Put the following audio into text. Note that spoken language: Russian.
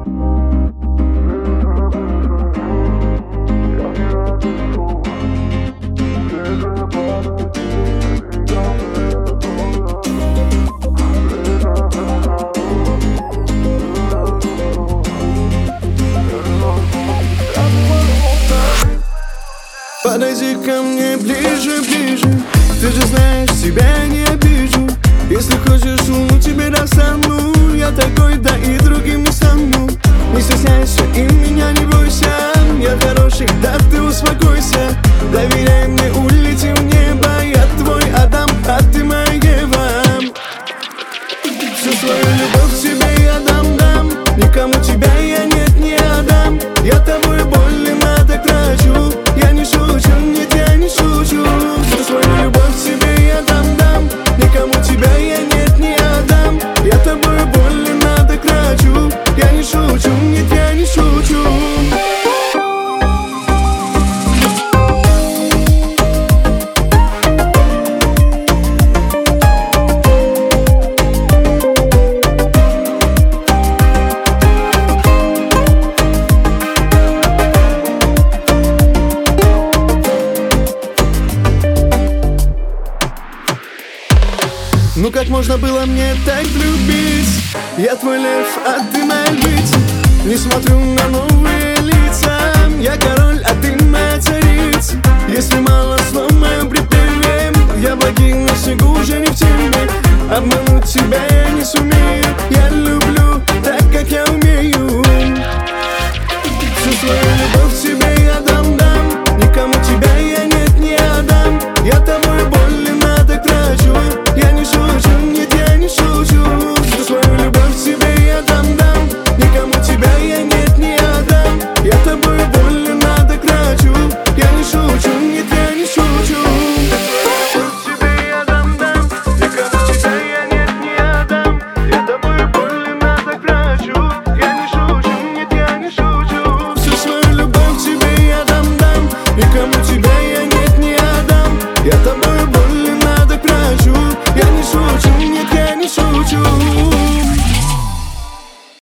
Подойди ко мне ближе, ближе. Ты же знаешь, тебя не обижу. Если хочешь, луну тебе достану. Я такой, да и другим не стану. Не стесняйся и меня не бойся. Я хороший, да ты успокойся. Доверяй мне, улети в небо. Я твой Адам, а ты моя Ева. Всю свою любовь тебе я дам. Никому тебя я нет не отдам. Я тобой больно так трачу. Я не шучу, нет, я не шучу. Всю свою любовь тебе я дам. Никому тебя я нет не отдам. Я тобой больно так трачу. Я не шучу, нет, я не шучу. Ну как можно было мне так любить? Я твой лев, а ты моя львица. Не смотрю на новые лица. Я король, а ты моя царица. Если мало слов в моем припеве, я богиня, снегу уже не в теме. Обмануть тебя я не сумею. Я люблю